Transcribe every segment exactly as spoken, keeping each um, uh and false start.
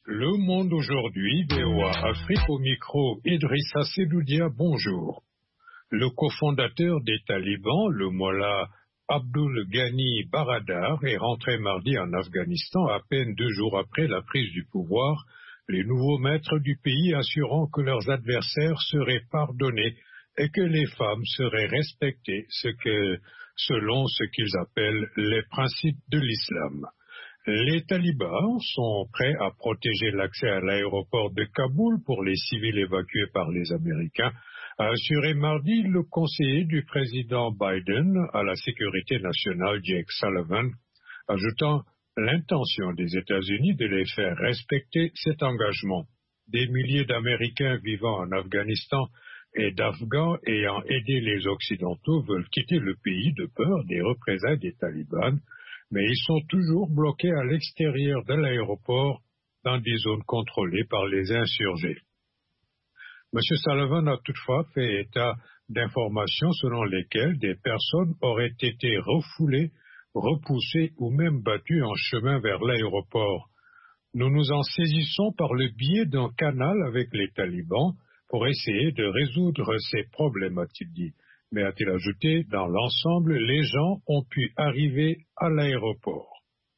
Le Monde aujourd'hui, V O A Afrique au micro, Idrissa Sedoudia, bonjour. Le cofondateur des talibans, le Mollah Abdul Ghani Baradar, est rentré mardi en Afghanistan à peine deux jours après la prise du pouvoir, les nouveaux maîtres du pays assurant que leurs adversaires seraient pardonnés et que les femmes seraient respectées, ce que, selon ce qu'ils appellent les principes de l'islam. Les talibans sont prêts à protéger l'accès à l'aéroport de Kaboul pour les civils évacués par les Américains, a assuré mardi le conseiller du président Biden à la sécurité nationale, Jake Sullivan, ajoutant l'intention des États-Unis de les faire respecter cet engagement. Des milliers d'Américains vivant en Afghanistan et d'Afghans ayant aidé les Occidentaux veulent quitter le pays de peur des représailles des talibans, mais ils sont toujours bloqués à l'extérieur de l'aéroport dans des zones contrôlées par les insurgés. M. Sullivan a toutefois fait état d'informations selon lesquelles des personnes auraient été refoulées, repoussées ou même battues en chemin vers l'aéroport. Nous nous en saisissons par le biais d'un canal avec les talibans pour essayer de résoudre ces problèmes, a-t-il dit. Mais a-t-il ajouté, dans l'ensemble, les gens ont pu arriver à l'aéroport.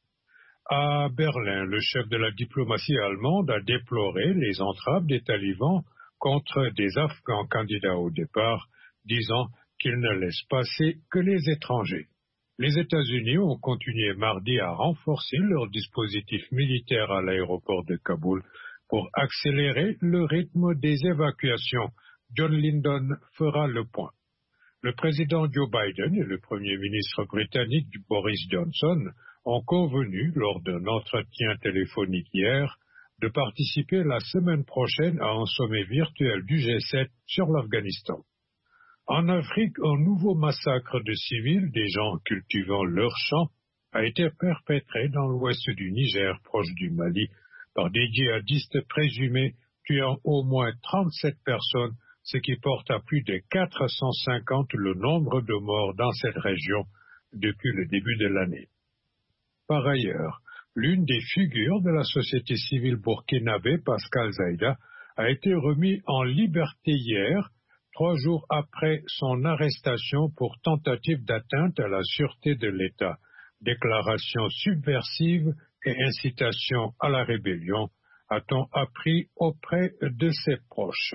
À Berlin, le chef de la diplomatie allemande a déploré les entraves des talibans contre des Afghans candidats au départ, disant qu'ils ne laissent passer que les étrangers. Les États-Unis ont continué mardi à renforcer leur dispositif militaire à l'aéroport de Kaboul pour accélérer le rythme des évacuations. John Lyndon fera le point. Le président Joe Biden et le premier ministre britannique Boris Johnson ont convenu, lors d'un entretien téléphonique hier, de participer la semaine prochaine à un sommet virtuel du G sept sur l'Afghanistan. En Afrique, un nouveau massacre de civils, des gens cultivant leurs champs, a été perpétré dans l'ouest du Niger, proche du Mali, par des djihadistes présumés, tuant au moins trente-sept personnes, ce qui porte à plus de quatre cent cinquante le nombre de morts dans cette région depuis le début de l'année. Par ailleurs, l'une des figures de la société civile burkinabé, Pascal Zaïda, a été remis en liberté hier, trois jours après son arrestation pour tentative d'atteinte à la sûreté de l'État, déclaration subversive et incitation à la rébellion, a-t-on appris auprès de ses proches.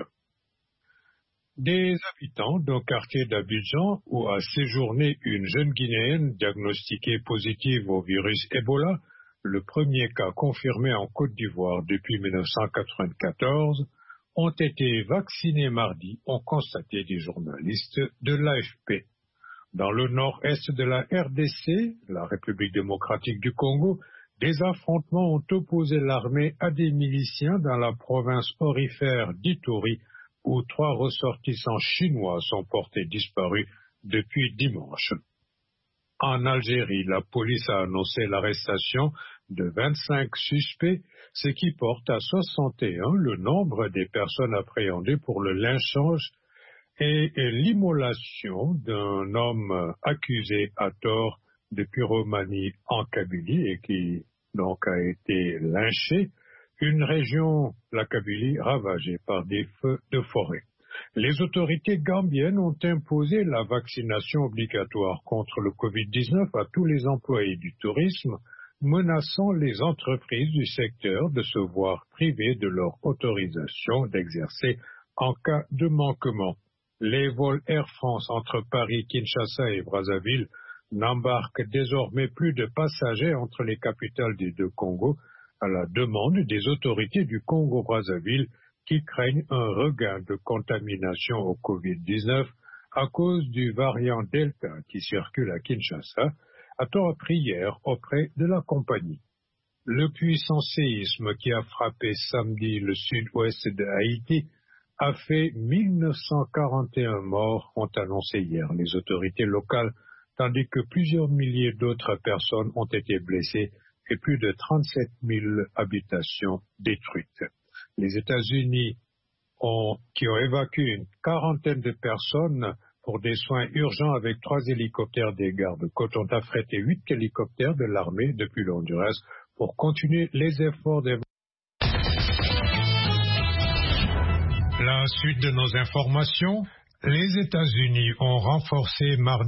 Des habitants d'un quartier d'Abidjan où a séjourné une jeune Guinéenne diagnostiquée positive au virus Ebola, le premier cas confirmé en Côte d'Ivoire depuis mille neuf cent quatre-vingt-quatorze, ont été vaccinés mardi, ont constaté des journalistes de l'A F P. Dans le nord-est de la R D C, la République démocratique du Congo, des affrontements ont opposé l'armée à des miliciens dans la province aurifère d'Ituri, où trois ressortissants chinois sont portés disparus depuis dimanche. En Algérie, la police a annoncé l'arrestation de vingt-cinq suspects, ce qui porte à soixante et un le nombre des personnes appréhendées pour le lynchage et l'immolation d'un homme accusé à tort de pyromanie en Kabylie et qui donc a été lynché, une région, la Kabylie, ravagée par des feux de forêt. Les autorités gambiennes ont imposé la vaccination obligatoire contre le covid dix-neuf à tous les employés du tourisme, menaçant les entreprises du secteur de se voir privées de leur autorisation d'exercer en cas de manquement. Les vols Air France entre Paris, Kinshasa et Brazzaville n'embarquent désormais plus de passagers entre les capitales des deux Congos, à la demande des autorités du Congo-Brazzaville qui craignent un regain de contamination au covid dix-neuf à cause du variant Delta qui circule à Kinshasa, a-t-on appris hier auprès de la compagnie. Le puissant séisme qui a frappé samedi le sud-ouest de Haïti a fait mille neuf cent quarante et un morts, ont annoncé hier les autorités locales, tandis que plusieurs milliers d'autres personnes ont été blessées et plus de trente-sept mille habitations détruites. Les États-Unis, ont, qui ont évacué une quarantaine de personnes pour des soins urgents avec trois hélicoptères des gardes-côtes, ont affrété huit hélicoptères de l'armée depuis le Honduras pour continuer les efforts d'évacuation. La suite de nos informations, les États-Unis ont renforcé mardi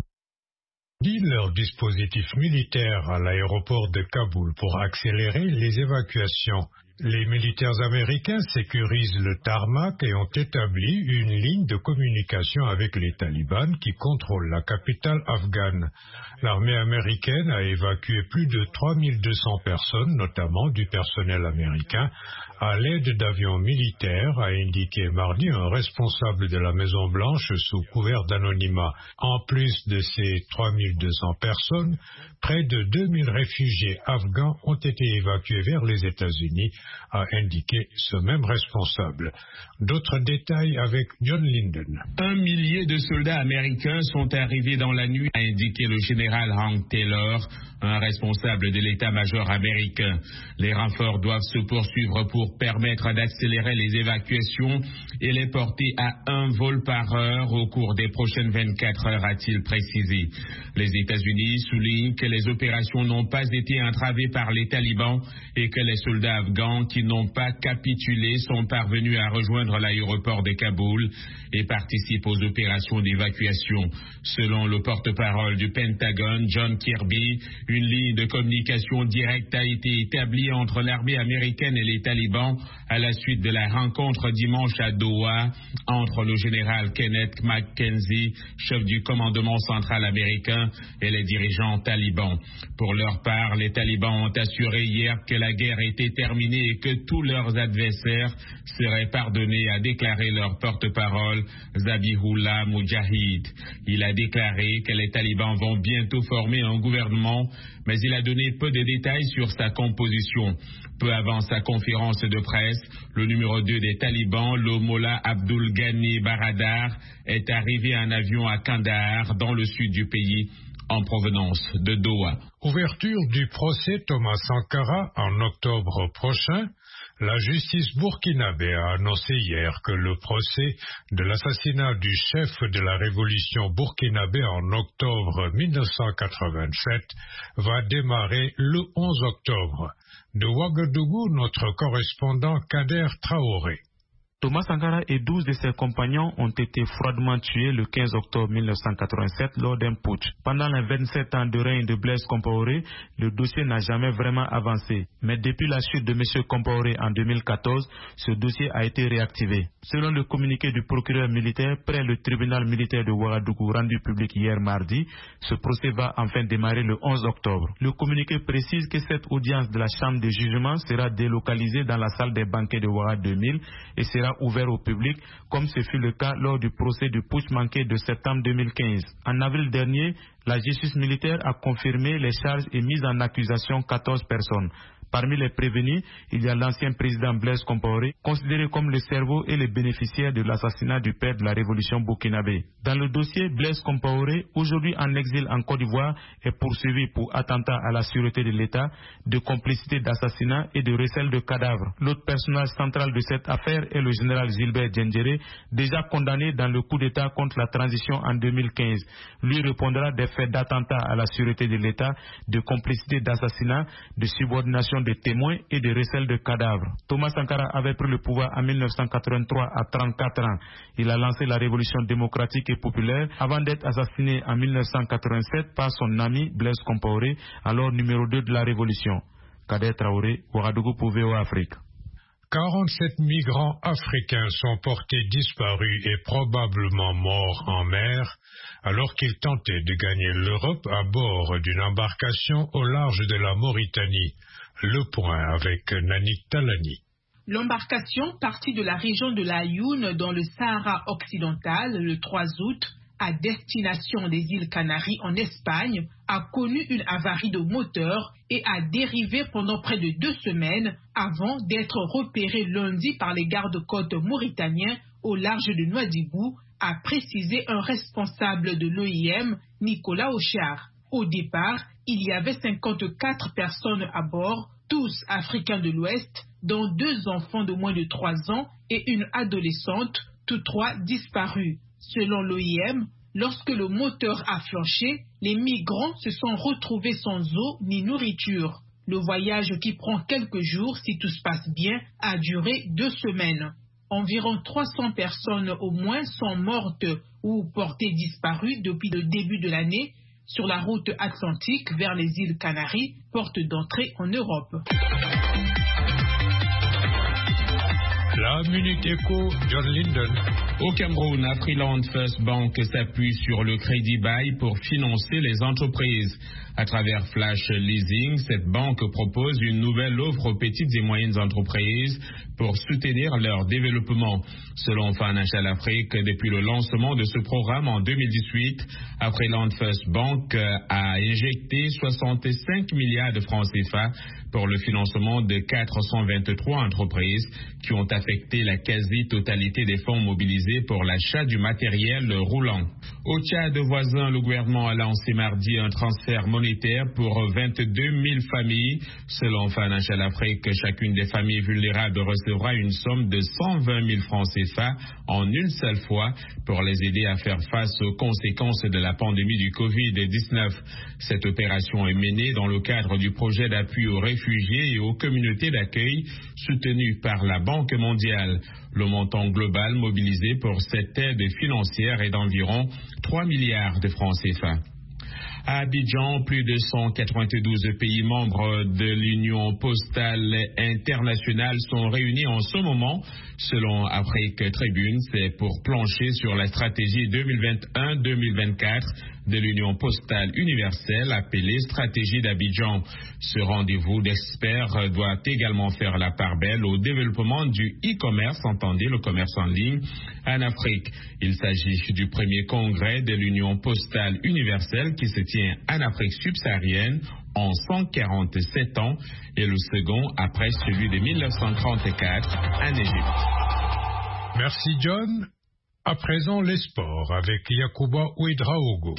leur dispositif militaire à l'aéroport de Kaboul pour accélérer les évacuations. Les militaires américains sécurisent le tarmac et ont établi une ligne de communication avec les talibans qui contrôlent la capitale afghane. L'armée américaine a évacué plus de trois mille deux cents personnes, notamment du personnel américain, à l'aide d'avions militaires, a indiqué mardi un responsable de la Maison-Blanche sous couvert d'anonymat. En plus de ces trois mille deux cents personnes, près de deux mille réfugiés afghans ont été évacués vers les États-Unis, a indiqué ce même responsable. D'autres détails avec John Linden. Un millier de soldats américains sont arrivés dans la nuit, a indiqué le général Hank Taylor, un responsable de l'état-major américain. Les renforts doivent se poursuivre pour permettre d'accélérer les évacuations et les porter à un vol par heure au cours des prochaines vingt-quatre heures, a-t-il précisé. Les États-Unis soulignent que les opérations n'ont pas été entravées par les talibans et que les soldats afghans qui n'ont pas capitulé sont parvenus à rejoindre l'aéroport de Kaboul et participent aux opérations d'évacuation. Selon le porte-parole du Pentagone, John Kirby, une ligne de communication directe a été établie entre l'armée américaine et les talibans à la suite de la rencontre dimanche à Doha entre le général Kenneth McKenzie, chef du commandement central américain, et les dirigeants talibans. Pour leur part, les talibans ont assuré hier que la guerre était terminée et que tous leurs adversaires seraient pardonnés, a déclaré leur porte-parole Zabihullah Mujahid. Il a déclaré que les talibans vont bientôt former un gouvernement, mais il a donné peu de détails sur sa composition. Peu avant sa conférence de presse, le numéro deux des talibans, le Mollah Abdul Ghani Baradar, est arrivé en avion à Kandahar, dans le sud du pays, en provenance de Doha. Ouverture du procès Thomas Sankara en octobre prochain. La justice burkinabé a annoncé hier que le procès de l'assassinat du chef de la révolution burkinabé en octobre mille neuf cent quatre-vingt-sept va démarrer le onze octobre. De Ouagadougou, notre correspondant Kader Traoré. Thomas Sankara et douze de ses compagnons ont été froidement tués le quinze octobre mille neuf cent quatre-vingt-sept lors d'un putsch. Pendant les vingt-sept ans de règne de Blaise Compaoré, le dossier n'a jamais vraiment avancé. Mais depuis la chute de M. Compaoré en deux mille quatorze, ce dossier a été réactivé. Selon le communiqué du procureur militaire près le tribunal militaire de Ouagadougou rendu public hier mardi, ce procès va enfin démarrer le onze octobre. Le communiqué précise que cette audience de la chambre de jugement sera délocalisée dans la salle des banquets de Ouaga deux mille et sera ouvert au public, comme ce fut le cas lors du procès du putsch manqué de septembre deux mille quinze. En avril dernier, la justice militaire a confirmé les charges et mis en accusation quatorze personnes. Parmi les prévenus, il y a l'ancien président Blaise Compaoré, considéré comme le cerveau et le bénéficiaire de l'assassinat du père de la révolution burkinabé. Dans le dossier, Blaise Compaoré, aujourd'hui en exil en Côte d'Ivoire, est poursuivi pour attentat à la sûreté de l'État, de complicité d'assassinat et de recel de cadavres. L'autre personnage central de cette affaire est le général Gilbert Diendéré, déjà condamné dans le coup d'État contre la transition en deux mille quinze. Lui répondra des faits d'attentat à la sûreté de l'État, de complicité d'assassinat, de subordination de témoins et de recel de cadavres. Thomas Sankara avait pris le pouvoir en mille neuf cent quatre-vingt-trois à trente-quatre ans. Il a lancé la révolution démocratique et populaire avant d'être assassiné en mille neuf cent quatre-vingt-sept par son ami Blaise Compaoré, alors numéro deux de la révolution. Kader Traoré, Ouagadougou pour V O A Afrique. quarante-sept migrants africains sont portés disparus et probablement morts en mer alors qu'ils tentaient de gagner l'Europe à bord d'une embarcation au large de la Mauritanie. Le point avec Nanik Talani. L'embarcation partie de la région de la Aïoun dans le Sahara occidental le trois août à destination des îles Canaries en Espagne a connu une avarie de moteur et a dérivé pendant près de deux semaines avant d'être repéré lundi par les gardes-côtes mauritaniens au large de Nouadhibou, a précisé un responsable de l'O I M, Nicolas Auchard. Au départ, il y avait cinquante-quatre personnes à bord, tous africains de l'Ouest, dont deux enfants de moins de trois ans et une adolescente, tous trois disparus. Selon l'O I M, lorsque le moteur a flanché, les migrants se sont retrouvés sans eau ni nourriture. Le voyage, qui prend quelques jours si tout se passe bien, a duré deux semaines. Environ trois cents personnes au moins sont mortes ou portées disparues depuis le début de l'année sur la route atlantique vers les îles Canaries, porte d'entrée en Europe. La Minute Éco, John Linden. Au Cameroun, Afriland First Bank s'appuie sur le crédit bail pour financer les entreprises. À travers Flash Leasing, cette banque propose une nouvelle offre aux petites et moyennes entreprises pour soutenir leur développement. Selon Financial Afrique, depuis le lancement de ce programme en deux mille dix-huit, Afriland First Bank a injecté soixante-cinq milliards de francs C F A pour le financement de quatre cent vingt-trois entreprises qui ont affecté la quasi-totalité des fonds mobilisés pour l'achat du matériel roulant. Au Tchad voisin, le gouvernement a lancé mardi un transfert monétaire pour vingt-deux mille familles. Selon Financial Afrique, chacune des familles vulnérables recevra une somme de cent vingt mille francs C F A en une seule fois pour les aider à faire face aux conséquences de la pandémie du covid dix-neuf. Cette opération est menée dans le cadre du projet d'appui aux réfugiés et aux communautés d'accueil soutenu par la Banque mondiale. Le montant global mobilisé pour cette aide financière est d'environ trois milliards de francs C F A. À Abidjan, plus de cent quatre-vingt-douze pays membres de l'Union postale internationale sont réunis en ce moment. Selon Afrique Tribune, c'est pour plancher sur la stratégie deux mille vingt et un deux mille vingt-quatre de l'Union postale universelle appelée Stratégie d'Abidjan. Ce rendez-vous d'experts doit également faire la part belle au développement du e-commerce, entendez le commerce en ligne, en Afrique. Il s'agit du premier congrès de l'Union postale universelle qui se tient en Afrique subsaharienne en cent quarante-sept ans et le second après celui de mille neuf cent trente-quatre en Égypte. Merci John. À présent, les sports avec Yacouba Ouedraogo.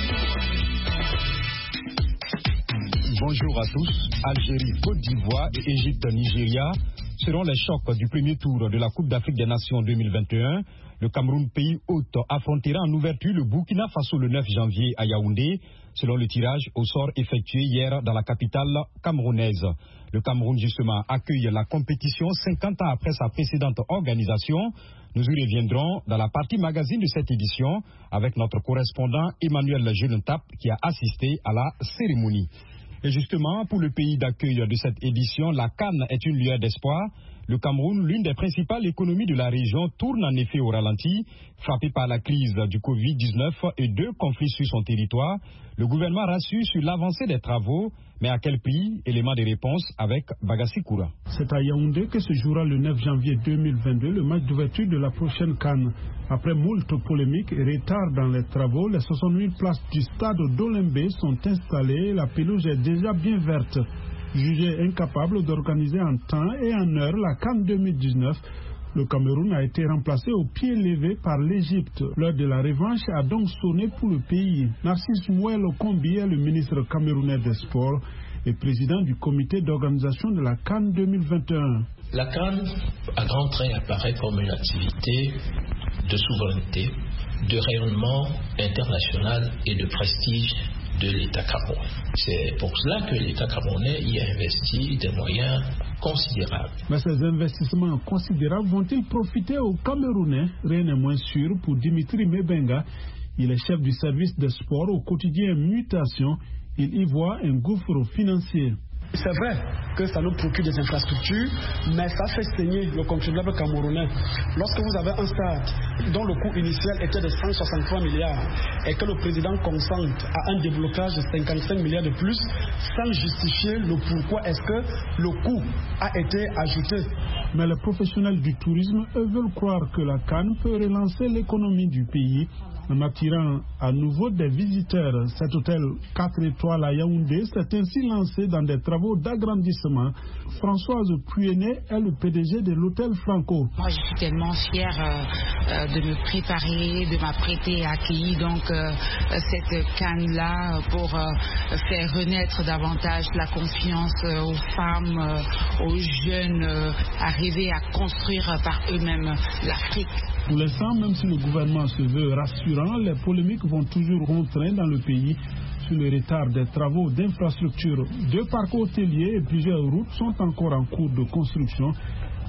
Bonjour à tous. Algérie, Côte d'Ivoire et Égypte, Nigeria seront les chocs du premier tour de la Coupe d'Afrique des Nations deux mille vingt et un. Le Cameroun, pays hôte, affrontera en ouverture le Burkina Faso le neuf janvier à Yaoundé, selon le tirage au sort effectué hier dans la capitale camerounaise. Le Cameroun, justement, accueille la compétition cinquante ans après sa précédente organisation. Nous y reviendrons dans la partie magazine de cette édition avec notre correspondant Emmanuel Genetap qui a assisté à la cérémonie. Et justement, pour le pays d'accueil de cette édition, la CAN est une lueur d'espoir. Le Cameroun, l'une des principales économies de la région, tourne en effet au ralenti, frappé par la crise du covid dix-neuf et deux conflits sur son territoire. Le gouvernement rassure sur l'avancée des travaux, mais à quel prix? Élément de réponse avec Bagassi Koura. C'est à Yaoundé que se jouera le neuf janvier deux mille vingt-deux le match d'ouverture de la prochaine CAN. Après moult polémiques et retards dans les travaux, les soixante mille places du stade d'Olembe sont installées. La pelouse est déjà bien verte. Jugé incapable d'organiser en temps et en heure la CAN deux mille dix-neuf, le Cameroun a été remplacé au pied levé par l'Égypte. L'heure de la revanche a donc sonné pour le pays. Narcisse Mouel Okombi est le ministre camerounais des Sports et président du comité d'organisation de la CAN deux mille vingt et un. La CAN, à grands traits, apparaît comme une activité de souveraineté, de rayonnement international et de prestige de l'État camerounais. C'est pour cela que l'État camerounais y a investi des moyens considérables. Mais ces investissements considérables vont-ils profiter aux Camerounais? Rien n'est moins sûr pour Dimitri Mebenga. Il est chef du service des sports au quotidien Mutation. Il y voit un gouffre financier. C'est vrai que ça nous procure des infrastructures, mais ça fait saigner le contribuable camerounais. Lorsque vous avez un stade dont le coût initial était de cent soixante-trois milliards et que le président consente à un déblocage de cinquante-cinq milliards de plus, sans justifier le pourquoi est-ce que le coût a été ajouté. Mais les professionnels du tourisme, eux, veulent croire que la CAN peut relancer l'économie du pays en attirant à nouveau des visiteurs. Cet hôtel quatre étoiles à Yaoundé s'est ainsi lancé dans des travaux d'agrandissement. Françoise Puyené est le P D G de l'hôtel Franco. Moi, je suis tellement fière euh, de me préparer, de m'apprêter à accueillir donc euh, cette CAN-là pour euh, faire renaître davantage la confiance euh, aux femmes, euh, aux jeunes, euh, arriver à construire par eux-mêmes l'Afrique. Pour l'instant, même si le gouvernement se veut rassurant, les polémiques vont toujours rentrer dans le pays sur le retard des travaux d'infrastructure. Deux parcs hôteliers et plusieurs routes sont encore en cours de construction.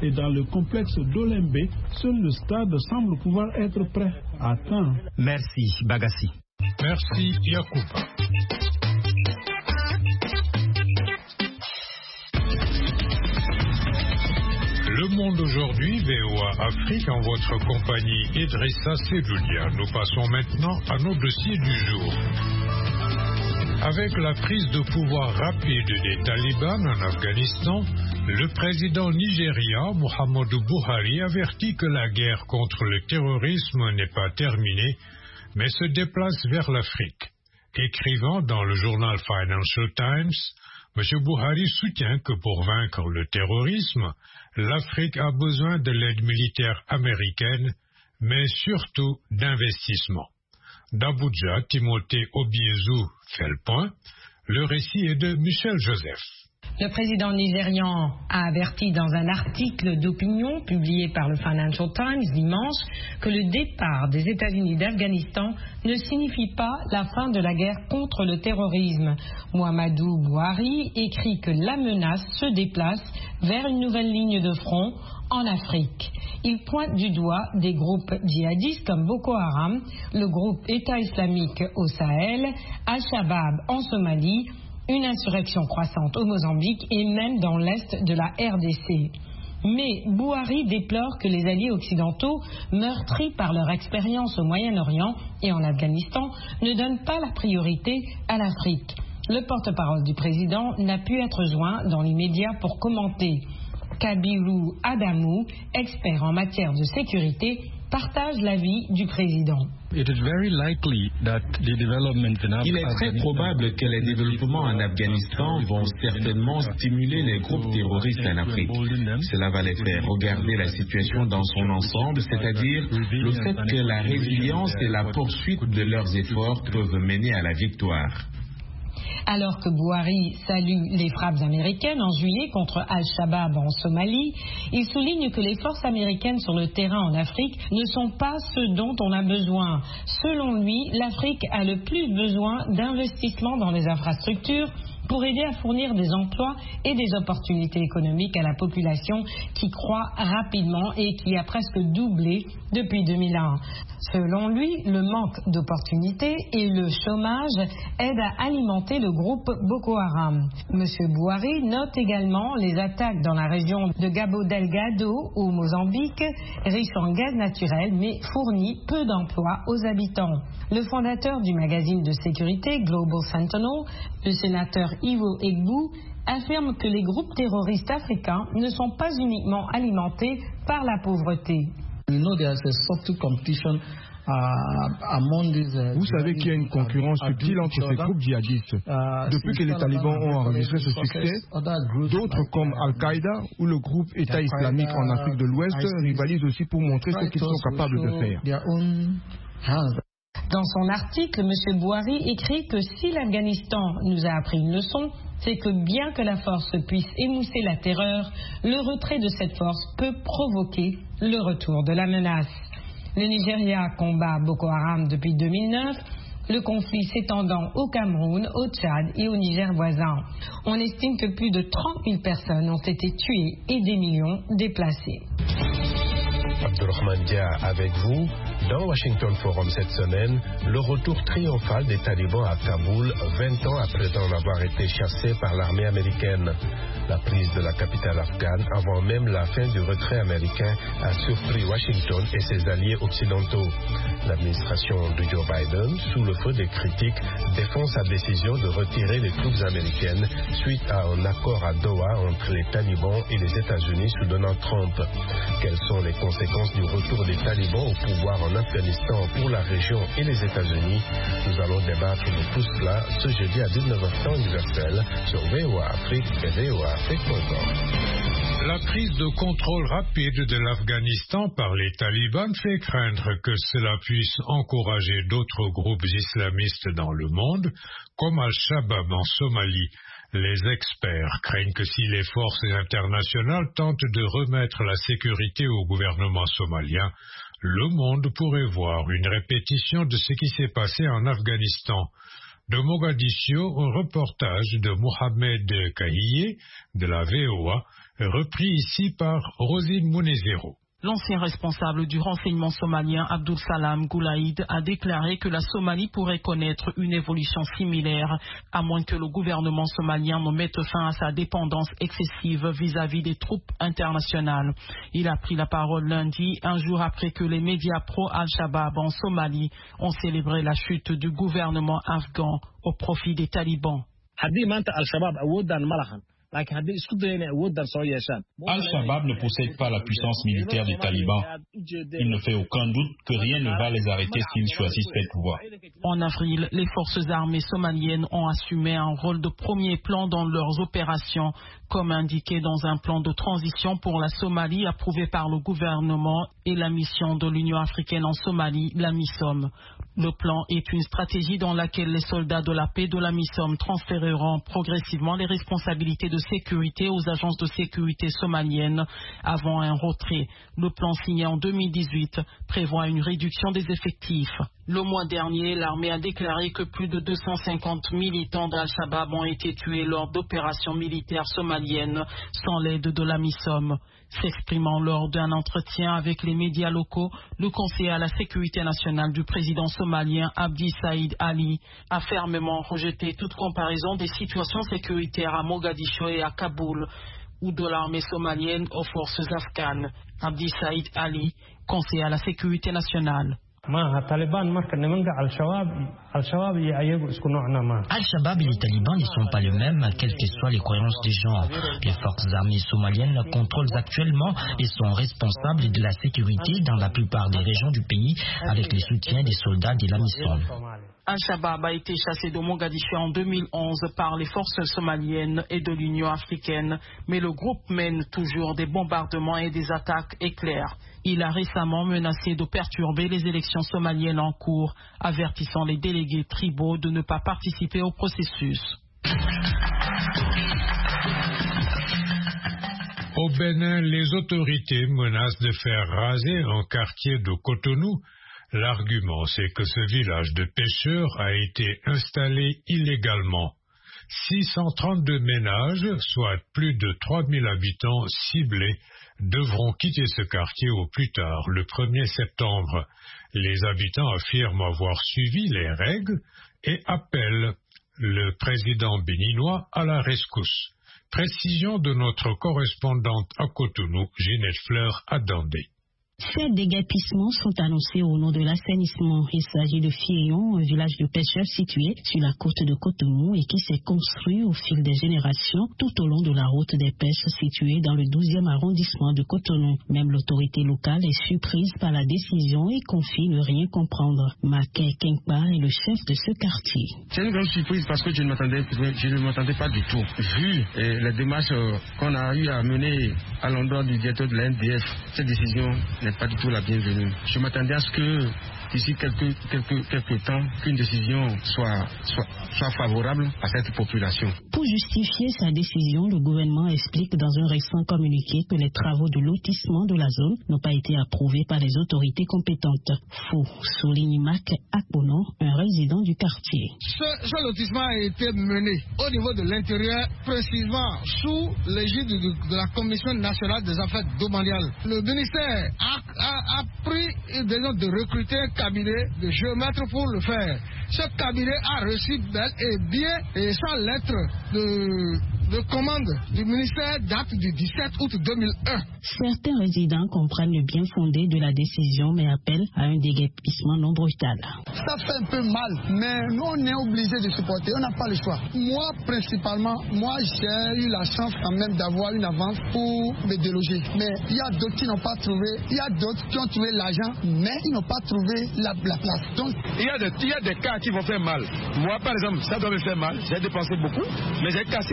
et dans le complexe d'Olembe, seul le stade semble pouvoir être prêt à atteindre. Merci, Bagassi. Merci, Yacouba. Le Monde aujourd'hui, V O A Afrique, en votre compagnie Idrissa Sedoudia. Nous passons maintenant à nos dossiers du jour. Avec la prise de pouvoir rapide des talibans en Afghanistan, le président nigérian Muhammadu Buhari avertit que la guerre contre le terrorisme n'est pas terminée, mais se déplace vers l'Afrique. Écrivant dans le journal Financial Times, M. Buhari soutient que pour vaincre le terrorisme, l'Afrique a besoin de l'aide militaire américaine, mais surtout d'investissement. D'Abuja, Timothée Obiezu fait le point. Le récit est de Michel Joseph. Le président nigérian a averti dans un article d'opinion publié par le Financial Times dimanche que le départ des États-Unis d'Afghanistan ne signifie pas la fin de la guerre contre le terrorisme. Muhammadu Buhari écrit que la menace se déplace vers une nouvelle ligne de front en Afrique. Il pointe du doigt des groupes djihadistes comme Boko Haram, le groupe État islamique au Sahel, Al-Shabaab en Somalie, une insurrection croissante au Mozambique et même dans l'est de la R D C. Mais Buhari déplore que les alliés occidentaux, meurtris par leur expérience au Moyen-Orient et en Afghanistan, ne donnent pas la priorité à l'Afrique. Le porte-parole du président n'a pu être joint dans les médias pour commenter. Kabiru Adamu, expert en matière de sécurité, partage l'avis du président. Il est très probable que les développements en Afghanistan vont certainement stimuler les groupes terroristes en Afrique. Cela va les faire regarder la situation dans son ensemble, c'est-à-dire le fait que la résilience et la poursuite de leurs efforts peuvent mener à la victoire. Alors que Buhari salue les frappes américaines en juillet contre Al-Shabaab en Somalie, il souligne que les forces américaines sur le terrain en Afrique ne sont pas ce dont on a besoin. Selon lui, l'Afrique a le plus besoin d'investissements dans les infrastructures pour aider à fournir des emplois et des opportunités économiques à la population qui croît rapidement et qui a presque doublé depuis deux mille un. Selon lui, le manque d'opportunités et le chômage aident à alimenter le groupe Boko Haram. M. Buhari note également les attaques dans la région de Cabo Delgado au Mozambique, riche en gaz naturel mais fournit peu d'emplois aux habitants. Le fondateur du magazine de sécurité Global Sentinel, le sénateur Ivo Egbu, affirme que les groupes terroristes africains ne sont pas uniquement alimentés par la pauvreté. Vous savez qu'il y a une concurrence subtile entre ces groupes djihadistes. Depuis que les talibans ont enregistré ce succès, d'autres comme Al-Qaïda ou le groupe État islamique en Afrique de l'Ouest rivalisent aussi pour montrer ce qu'ils sont capables de faire. Dans son article, M. Buhari écrit que si l'Afghanistan nous a appris une leçon, c'est que bien que la force puisse émousser la terreur, le retrait de cette force peut provoquer le retour de la menace. Le Nigeria combat Boko Haram depuis deux mille neuf, le conflit s'étendant au Cameroun, au Tchad et au Niger voisin. On estime que plus de trente mille personnes ont été tuées et des millions déplacées. Abdurrahman Dia avec vous. Dans Washington Forum cette semaine, le retour triomphal des talibans à Kaboul, vingt ans après en avoir été chassés par l'armée américaine. La prise de la capitale afghane, avant même la fin du retrait américain, a surpris Washington et ses alliés occidentaux. L'administration de Joe Biden, sous le feu des critiques, défend sa décision de retirer les troupes américaines suite à un accord à Doha entre les talibans et les États-Unis sous Donald Trump. Quelles sont les conséquences du retour des talibans au pouvoir en Afghanistan pour la région et les États-Unis? Nous allons débattre de tout cela ce jeudi à dix-neuf heures temps universel sur V O A Afrique et V O A Afrique point com. La prise de contrôle rapide de l'Afghanistan par les talibans fait craindre que cela puisse encourager d'autres groupes islamistes dans le monde, comme Al-Shabaab en Somalie. Les experts craignent que si les forces internationales tentent de remettre la sécurité au gouvernement somalien, le monde pourrait voir une répétition de ce qui s'est passé en Afghanistan. De Mogadiscio, un reportage de Mohamed Kahiyé de la V O A, repris ici par Rosine Mounezero. L'ancien responsable du renseignement somalien Abdul Salam Goulaïd a déclaré que la Somalie pourrait connaître une évolution similaire à moins que le gouvernement somalien ne mette fin à sa dépendance excessive vis-à-vis des troupes internationales. Il a pris la parole lundi, un jour après que les médias pro-Al-Shabaab en Somalie ont célébré la chute du gouvernement afghan au profit des talibans. Al-Shabaab ne possède pas la puissance militaire des talibans. Il ne fait aucun doute que rien ne va les arrêter s'ils choisissent cette voie. En avril, les forces armées somaliennes ont assumé un rôle de premier plan dans leurs opérations, comme indiqué dans un plan de transition pour la Somalie approuvé par le gouvernement et la mission de l'Union africaine en Somalie, la MISOM. Le plan est une stratégie dans laquelle les soldats de la paix de la MISOM transféreront progressivement les responsabilités de sécurité aux agences de sécurité somaliennes avant un retrait. Le plan signé en deux mille dix-huit prévoit une réduction des effectifs. Le mois dernier, l'armée a déclaré que plus de deux cent cinquante militants d'Al-Shabaab ont été tués lors d'opérations militaires somaliennes sans l'aide de la MISOM. S'exprimant lors d'un entretien avec les médias locaux, le conseiller à la sécurité nationale du président somalien Abdi Saïd Ali a fermement rejeté toute comparaison des situations sécuritaires à Mogadiscio et à Kaboul ou de l'armée somalienne aux forces afghanes. Abdi Saïd Ali, conseiller à la sécurité nationale. Al-Shabaab et les talibans ne sont pas les mêmes, quelles que soient les croyances des gens. Les forces armées somaliennes contrôlent actuellement et sont responsables de la sécurité dans la plupart des régions du pays avec le soutien des soldats de la MISOM. Al-Shabaab a été chassé de Mogadiscio en deux mille onze par les forces somaliennes et de l'Union africaine, mais le groupe mène toujours des bombardements et des attaques éclairs. Il a récemment menacé de perturber les élections somaliennes en cours, avertissant les délégués tribaux de ne pas participer au processus. Au Bénin, les autorités menacent de faire raser un quartier de Cotonou. L'argument, c'est que ce village de pêcheurs a été installé illégalement. six cent trente-deux ménages, soit plus de trois mille habitants ciblés, devront quitter ce quartier au plus tard, le premier septembre. Les habitants affirment avoir suivi les règles et appellent le président béninois à la rescousse. Précision de notre correspondante à Cotonou, Ginette Fleur Adandé. Ces déguerpissements sont annoncés au nom de l'assainissement. Il s'agit de Fieyon, un village de pêcheurs situé sur la côte de Cotonou et qui s'est construit au fil des générations tout au long de la route des pêches située dans le douzième arrondissement de Cotonou. Même l'autorité locale est surprise par la décision et confie ne rien comprendre. Maké Kenkpa est le chef de ce quartier. C'est une grande surprise parce que je ne m'attendais, je ne m'attendais pas du tout. Vu eh, les démarches qu'on a eu à mener à l'endroit du directeur de l'A N D F, cette décision n'est pas du tout la bienvenue. Je m'attendais à ce que d'ici quelques, quelques, quelques temps, qu'une décision soit, soit, soit favorable à cette population. Pour justifier sa décision, le gouvernement explique dans un récent communiqué que les travaux de lotissement de la zone n'ont pas été approuvés par les autorités compétentes. Fou, souligne Mac Akbono, un résident du quartier. Ce, ce lotissement a été mené au niveau de l'intérieur, précisément sous l'égide de, de la Commission nationale des affaires domaniales. Le ministère a, a, a pris une décision de recruter un cabinet de géomètres pour le faire. Ce cabinet a reçu bel et bien et sa lettre de, de commande du ministère date du dix-sept août deux mille un. Certains résidents comprennent le bien fondé de la décision mais appellent à un déguerpissement non brutal. Ça fait un peu mal, mais nous on est obligés de supporter, on n'a pas le choix. Moi principalement, moi j'ai eu la chance quand même d'avoir une avance pour me déloger. Mais il y a d'autres qui n'ont pas trouvé, il y a d'autres qui ont trouvé l'argent, mais ils n'ont pas trouvé la, la place. Donc il y a des, il y a des cas qui vont faire mal. Moi par exemple, ça doit me faire mal, j'ai dépensé beaucoup, mais j'ai cassé.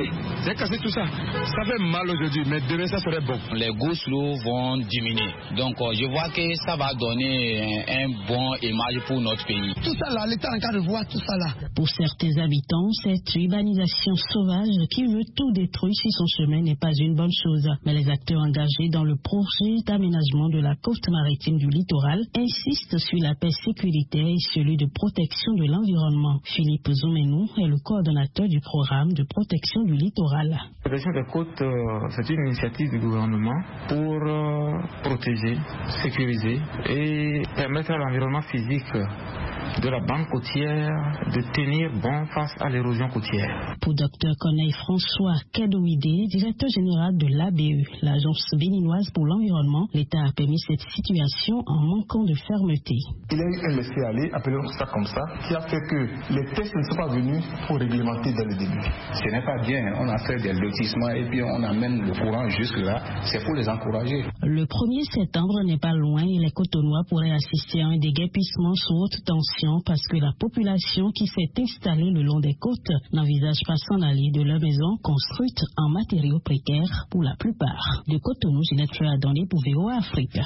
C'est cassé tout ça. Ça fait mal aujourd'hui, mais demain ça serait bon. Les go slow vont diminuer. Donc je vois que ça va donner un, un bon image pour notre pays. Tout ça là, l'État en train de voir tout ça là. Pour certains habitants, cette urbanisation sauvage qui veut tout détruire sur son chemin n'est pas une bonne chose. Mais les acteurs engagés dans le projet d'aménagement de la côte maritime du littoral insistent sur l'aspect sécuritaire et celui de protection de l'environnement. Philippe Zoumenou est le coordonnateur du programme de protection du littoral. La protection des côtes, euh, c'est une initiative du gouvernement pour euh, protéger, sécuriser et permettre à l'environnement physique de la bande côtière de tenir bon face à l'érosion côtière. Pour Dr Corneille François Kadouidé, directeur général de l'A B E, l'Agence béninoise pour l'environnement, l'État a permis cette situation en manquant de fermeté. Il y a eu un laisser-aller, appelons ça comme ça, qui a fait que les textes ne sont pas venus pour réglementer dès le début. Ce n'est pas bien, on a fait des lotissements et puis on amène le courant jusque-là, c'est pour les encourager. Le premier septembre n'est pas loin et les Cotonois pourraient assister à un déguerpissement sous haute tension parce que la population qui s'est installée le long des côtes n'envisage pas s'en aller de leur maison construite en matériaux précaires pour la plupart. De Cotonou, Ginette Adondé pour V O A Afrique.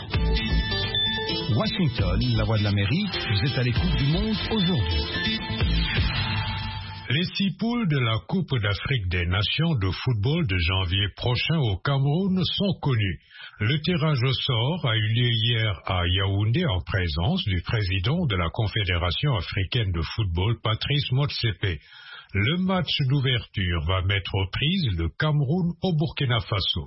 Washington, la voix de l'Amérique, vous êtes à l'écoute du monde aujourd'hui. Les six poules de la Coupe d'Afrique des Nations de football de janvier prochain au Cameroun sont connues. Le tirage au sort a eu lieu hier à Yaoundé en présence du président de la Confédération africaine de football, Patrice Motsepe. Le match d'ouverture va mettre aux prises le Cameroun au Burkina Faso.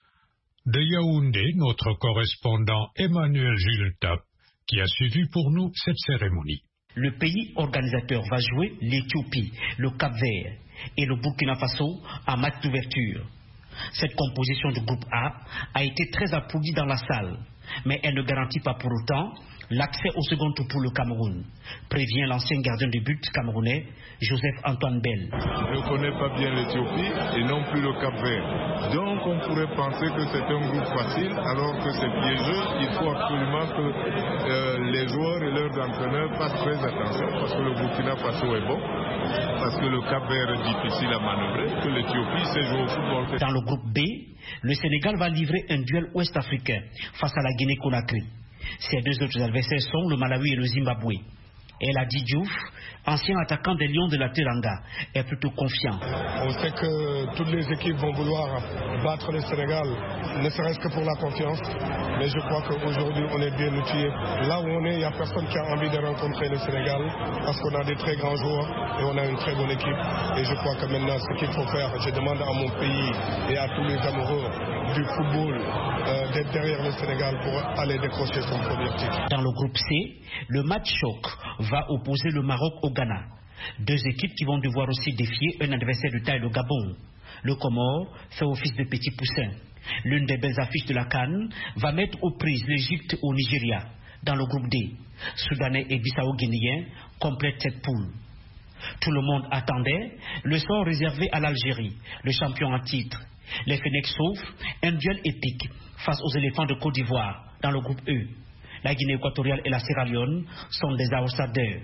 De Yaoundé, notre correspondant Emmanuel Jules Tap, qui a suivi pour nous cette cérémonie. Le pays organisateur va jouer l'Éthiopie, le Cap-Vert et le Burkina Faso en match d'ouverture. Cette composition du groupe A a été très applaudie dans la salle, mais elle ne garantit pas pour autant l'accès au second tour pour le Cameroun, prévient l'ancien gardien de but camerounais Joseph-Antoine Bell. Je ne connais pas bien l'Éthiopie et non plus le Cap-Vert. Donc on pourrait penser que c'est un groupe facile alors que c'est piégeux. Il faut absolument que euh, les joueurs et leurs entraîneurs fassent très attention parce que le Burkina Faso est bon, parce que le Cap-Vert est difficile à manœuvrer, que l'Éthiopie sait jouer au football. Dans le groupe B, le Sénégal va livrer un duel ouest-africain face à la Guinée-Conakry. Ces deux autres adversaires sont le Malawi et le Zimbabwe. El Hadji Diouf, ancien attaquant des Lions de la Teranga, est plutôt confiant. On sait que toutes les équipes vont vouloir battre le Sénégal, ne serait-ce que pour la confiance. Mais je crois qu'aujourd'hui, on est bien outillés. Là où on est, il n'y a personne qui a envie de rencontrer le Sénégal parce qu'on a des très grands joueurs et on a une très bonne équipe. Et je crois que maintenant, ce qu'il faut faire, je demande à mon pays et à tous les amoureux du football euh, d'être derrière le Sénégal pour aller décrocher son premier titre. Dans le groupe C, le match choc va opposer le Maroc au Ghana. Deux équipes qui vont devoir aussi défier un adversaire de taille, le Gabon. Le Comore fait office de petit poussin. L'une des belles affiches de la CAN va mettre aux prises l'Égypte au Nigeria. Dans le groupe D, Soudanais et Bissau-Guinéens complètent cette poule. Tout le monde attendait le sort réservé à l'Algérie, le champion en titre. Les Phoenix sauvent un duel épique face aux éléphants de Côte d'Ivoire dans le groupe E. La Guinée équatoriale et la Sierra Leone sont des outsiders.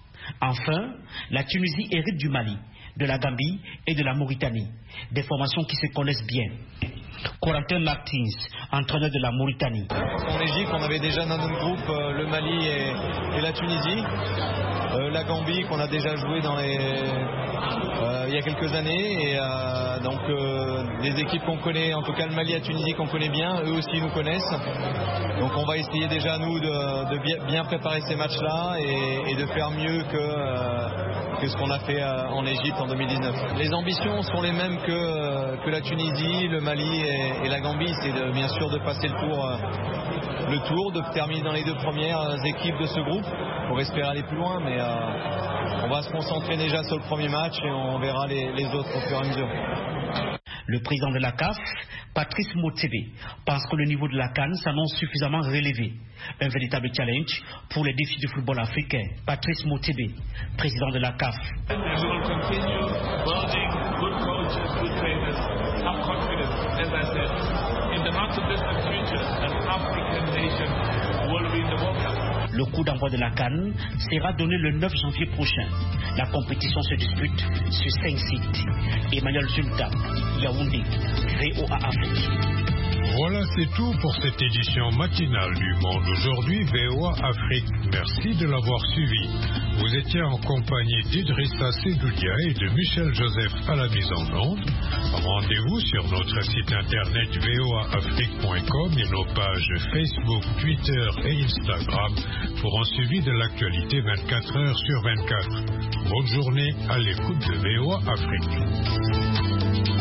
Enfin, la Tunisie hérite du Mali, de la Gambie et de la Mauritanie, des formations qui se connaissent bien. Corentin Martins, entraîneur de la Mauritanie. En Égypte, on avait déjà dans notre groupe euh, le Mali et, et la Tunisie. Euh, la Gambie qu'on a déjà joué dans les, euh, il y a quelques années. Et euh, donc euh, des équipes qu'on connaît, en tout cas le Mali et la Tunisie qu'on connaît bien, eux aussi nous connaissent. Donc on va essayer déjà nous de, de bien, bien préparer ces matchs-là et, et de faire mieux que... Euh, que ce qu'on a fait en Égypte en deux mille dix-neuf. Les ambitions sont les mêmes que, que la Tunisie, le Mali et, et la Gambie. C'est de, bien sûr de passer le tour, le tour, de terminer dans les deux premières équipes de ce groupe pour espérer aller plus loin. Mais euh, on va se concentrer déjà sur le premier match et on verra les, les autres au fur et à mesure. Le président de la C A F, Patrice Motsepe, pense que le niveau de la CAN s'annonce suffisamment relevé. Un véritable challenge pour les défis du football africain. Patrice Motsepe, président de la C A F. Le coup d'envoi de la CAN sera donné le neuf janvier prochain. La compétition se dispute sur cinq sites. Emmanuel Zulta, Yaoundé, V O A Afrique. Voilà, c'est tout pour cette édition matinale du Monde Aujourd'hui V O A Afrique. Merci de l'avoir suivi. Vous étiez en compagnie d'Idrissa Sedoudia et de Michel Joseph à la mise en onde. Rendez-vous sur notre site internet v o a afrique point com et nos pages Facebook, Twitter et Instagram pour un suivi de l'actualité vingt-quatre heures sur vingt-quatre. Bonne journée à l'écoute de V O A Afrique.